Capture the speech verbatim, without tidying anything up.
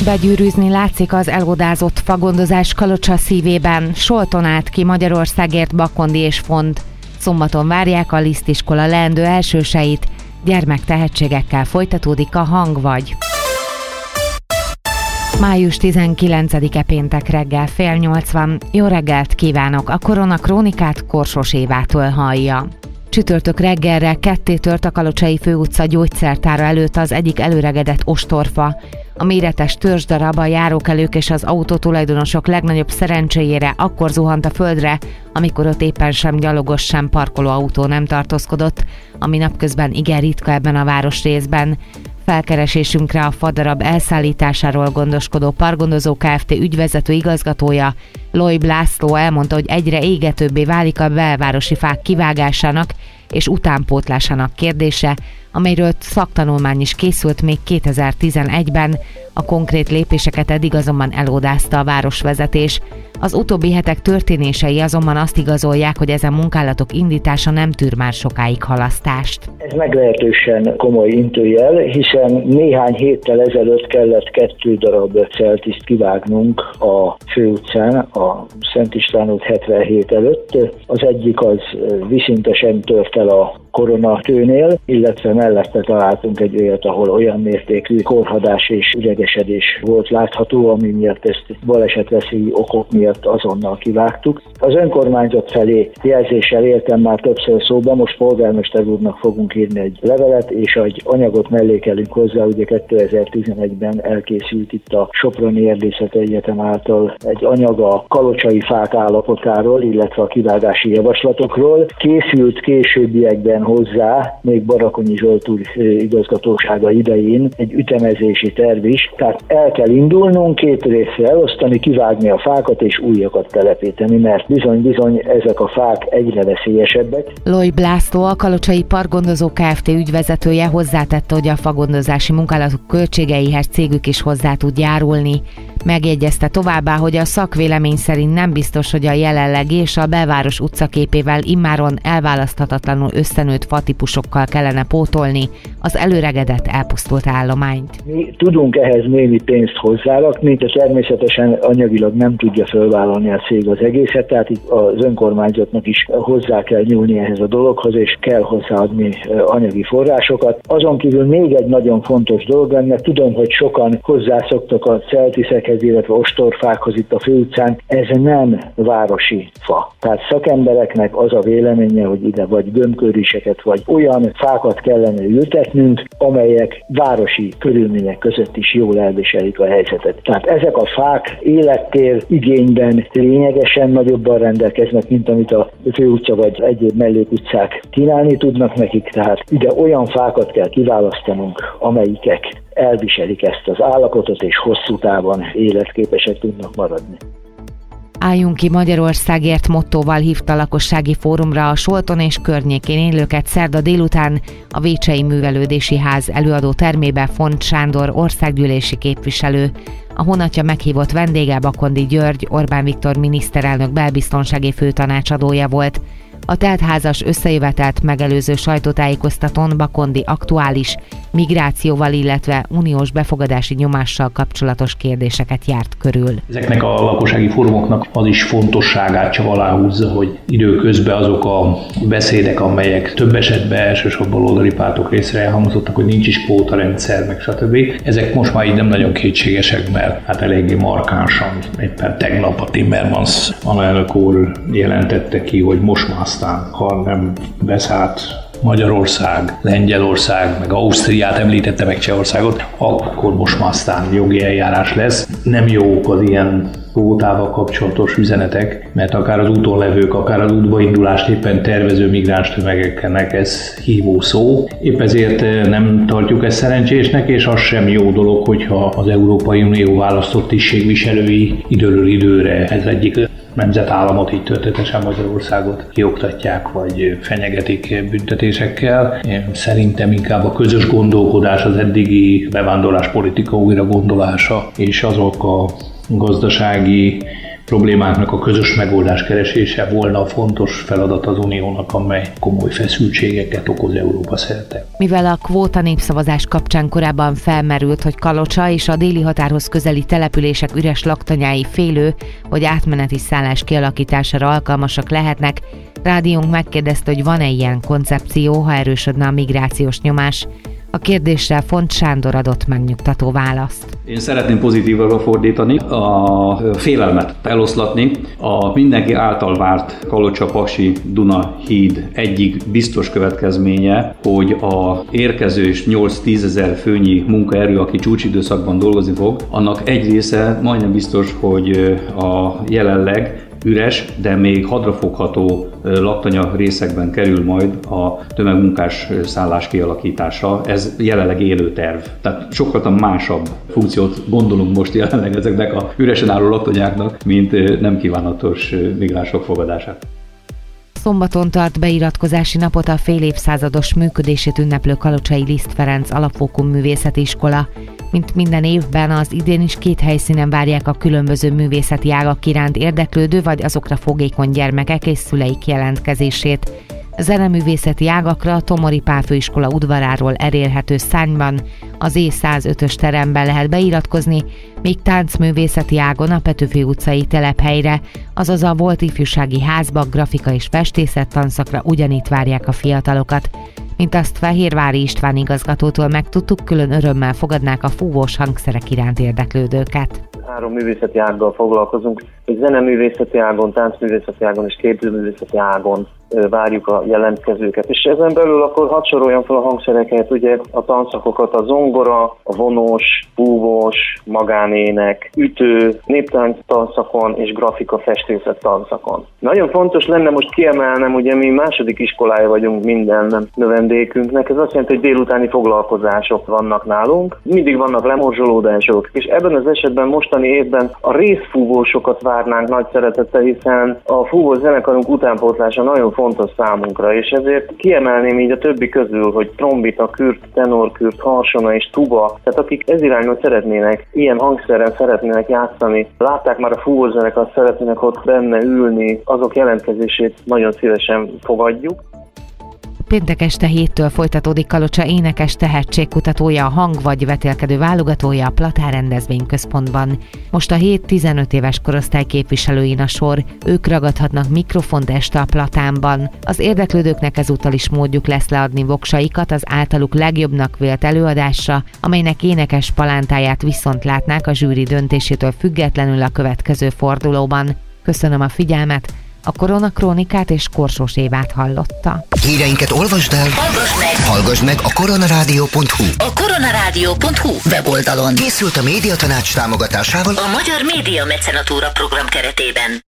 Begyűrűzni látszik az elodázott fagondozás Kalocsa szívében. Solton állt ki Magyarországért Bakondi és Font. Szombaton várják a lisztiskola leendő elsőseit. Gyermektehetségekkel folytatódik a Hangvagy. május tizenkilencedike péntek reggel fél nyolc van. Jó reggelt kívánok! A Korona Krónikát Korsos Évától hallja. Csütörtök reggelre ketté tört a Kalocsai főutca gyógyszertára előtt az egyik előregedett ostorfa. A méretes törzsdarab a járókelők és az autótulajdonosok legnagyobb szerencséjére akkor zuhant a földre, amikor ott éppen sem gyalogos, sem parkoló autó nem tartózkodott, ami napközben igen ritka ebben a városrészben. Felkeresésünkre a fadarab elszállításáról gondoskodó Pargondozó Kft. Ügyvezető igazgatója, Lojb László elmondta, hogy egyre égetőbbé válik a belvárosi fák kivágásának és utánpótlásának kérdése, amelyről szaktanulmány is készült még kétezer-tizenegyben, a konkrét lépéseket eddig azonban elodázta a városvezetés. Az utóbbi hetek történései azonban azt igazolják, hogy ezen munkálatok indítása nem tűr már sokáig halasztást. Ez meglehetősen komoly intőjel, hiszen néhány héttel ezelőtt kellett kettő darab celtiszt kivágnunk a főutcán, a Szent István út hetvenhét előtt. Az egyik az viszintesen tört el a koronatőnél, illetve mellette találtunk egy olyat, ahol olyan mértékű korhadás és üregesedés volt látható, ami miatt ezt balesetveszélyi okok miatt azonnal kivágtuk. Az önkormányzat felé jelzéssel éltem már többször szóba, most polgármester úrnak fogunk írni egy levelet, és egy anyagot mellékelünk hozzá, ugye kétezer-tizenegyben elkészült itt a Soproni Erdészeti Egyetem által egy anyag a kalocsai fák állapotáról, illetve a kivágási javaslatokról. Készült későbbiekben hozzá, még Barakonyi Zsolt úr igazgatósága idején egy ütemezési terv is, tehát el kell indulnunk, két részre elosztani, kivágni a fákat és újakat telepíteni, mert bizony-bizony ezek a fák egyre veszélyesebbek. Lojb László, a Kalocsai Pargondozó Kft. Ügyvezetője hozzátette, hogy a fagondozási munkálatok költségeihez cégük is hozzá tud járulni. Megjegyezte továbbá, hogy a szakvélemény szerint nem biztos, hogy a jelenlegi és a belváros utcaképével immáron elválaszthatatlanul összenőtt fatípusokkal kellene pótolni az előregedett, elpusztult állományt. Mi tudunk ehhez némi pénzt hozzárakni, de természetesen anyagilag nem tudja felvállalni a cég az egészet, tehát itt az önkormányzatnak is hozzá kell nyúlni ehhez a dologhoz, és kell hozzáadni anyagi forrásokat. Azon kívül még egy nagyon fontos dolog lenne, tudom, hogy sokan hozzászoktak a celtiszekhez, illetve ostorfákhoz itt a főutcán, ez nem városi fa. Tehát szakembereknek az a véleménye, hogy ide vagy gömbköriseket, vagy olyan fákat kellene ültetnünk, amelyek városi körülmények között is jól elviselik a helyzetet. Tehát ezek a fák élettér igényben lényegesen nagyobban rendelkeznek, mint amit a főutca vagy egyéb mellékutcák kínálni tudnak nekik, tehát ide olyan fákat kell kiválasztanunk, amelyikek elviselik ezt az állapotot, és hosszú távon életképesek tudnak maradni. Álljunk ki Magyarországért mottóval hívta lakossági fórumra a Solton és környékén élőket szerda délután a Vécsei Művelődési Ház előadó termébe Font Sándor országgyűlési képviselő. A honatja meghívott vendége Bakondi György, Orbán Viktor miniszterelnök belbiztonsági főtanácsadója volt. A teltházas összejövetelt megelőző sajtótájékoztatón Bakondi aktuális migrációval, illetve uniós befogadási nyomással kapcsolatos kérdéseket járt körül. Ezeknek a lakossági fórumoknak az is fontosságát csak aláhúzza, hogy időközben azok a beszédek, amelyek több esetben elsősorban oldali pártok részre elhangzottak, hogy nincs is kvótarendszer, meg stb. Ezek most már így nem nagyon kétségesek, mert hát eléggé markánsan, éppen tegnap a Timmermans alelnök úr jelentette ki, hogy most már aztán, ha nem beszállt Magyarország, Lengyelország, meg Ausztriát említette, meg Csehországot, akkor most már aztán jogi eljárás lesz. Nem jók az ilyen kvótával kapcsolatos üzenetek, mert akár az úton levők, akár az útbaindulást éppen tervező migráns tömegeknek ez hívó szó. Épp ezért nem tartjuk ezt szerencsésnek, és az sem jó dolog, hogyha az Európai Unió választott tisztségviselői időről időre ez egyik nemzetállamot, így történetesen Magyarországot kioktatják, vagy fenyegetik büntetésekkel. Én szerintem inkább a közös gondolkodás, az eddigi bevándorláspolitika újra gondolása, és azok a gazdasági problémáknak a közös megoldás keresése volna a fontos feladat az Uniónak, amely komoly feszültségeket okoz Európa szerte. Mivel a kvóta népszavazás kapcsán korábban felmerült, hogy Kalocsa és a déli határhoz közeli települések üres laktanyái félő, hogy átmeneti szállás kialakítására alkalmasak lehetnek, rádiónk megkérdezte, hogy van-e ilyen koncepció, ha erősödne a migrációs nyomás. A kérdésre Font Sándor adott megnyugtató választ. Én szeretném pozitívabbra fordítani, a félelmet eloszlatni. A mindenki által várt Kalocsa-Paksi-Duna híd egyik biztos következménye, hogy a érkező és nyolc-tízezer főnyi munkaerő, aki csúcsidőszakban dolgozni fog, annak egy része majdnem biztos, hogy a jelenleg üres, de még hadrafogható laktanya részekben kerül majd a tömegmunkás szállás kialakítása. Ez jelenleg élő terv. Tehát sokkal másabb funkciót gondolunk most jelenleg ezeknek a üresen álló laktanyáknak, mint nem kívánatos migránsok fogadását. Szombaton tart beiratkozási napot a fél évszázados működését ünneplő kalocsai Liszt Ferenc alapfokú művészeti iskola. Mint minden évben, az idén is két helyszínen várják a különböző művészeti ágak iránt érdeklődő vagy azokra fogékony gyermekek és szüleik jelentkezését. Zeneművészeti ágakra a Tomori Pál Főiskola udvaráról elérhető szárnyban, az E százötös teremben lehet beiratkozni, míg táncművészeti ágon a Petőfi utcai telephelyre, azaz a volt ifjúsági házba, grafika és festészet tanszakra ugyanitt várják a fiatalokat. Mint azt Fehérvári István igazgatótól megtudtuk, külön örömmel fogadnák a fúvós hangszerek iránt érdeklődőket. Három művészeti ággal foglalkozunk, egy zeneművészeti ágon, táncművészeti ágon és képzőművészeti ágon várjuk a jelentkezőket. És ezen belül akkor hadd soroljam fel a hangszereket, ugye a tanszakokat, a zongora, a vonós, fúvós, magánének, ütő, néptánc tanszakon és grafika festészet tanszakon. Nagyon fontos lenne most kiemelnem, ugye mi második iskolája vagyunk minden növendékünknek, ez azt jelenti, hogy délutáni foglalkozások vannak nálunk, mindig vannak lemorzsolódások, és ebben az esetben mostani évben a részfúvósokat várnánk nagy szeretettel, hiszen a fúvós zenekarunk utánpótlása nagyon fontos számunkra, és ezért kiemelném így a többi közül, hogy trombita, kürt, tenorkürt, harsona és tuba, tehát akik ez irányban szeretnének, ilyen hangszerrel szeretnének játszani, látták már a fúvós zenekart, szeretnének ott benne ülni, azok jelentkezését nagyon szívesen fogadjuk. Péntek este héttől folytatódik Kalocsa énekes tehetségkutatója, a hang- vagy vetélkedő válogatója a Platán rendezvényközpontban. Most a hét tizenöt éves korosztály képviselőin a sor, ők ragadhatnak mikrofont este a Platánban. Az érdeklődőknek ezúttal is módjuk lesz leadni voksaikat az általuk legjobbnak vélt előadásra, amelynek énekes palántáját viszont látnák a zsűri döntésétől függetlenül a következő fordulóban. Köszönöm a figyelmet! A Koronakrónikát és Korsós Évát hallotta. Híreinket olvasd el, hallgass meg, hallgass meg a koronarádió pont hu. A koronarádió pont hu weboldalon Készült a Médiatanács támogatásával a Magyar Média Mecenatúra program keretében.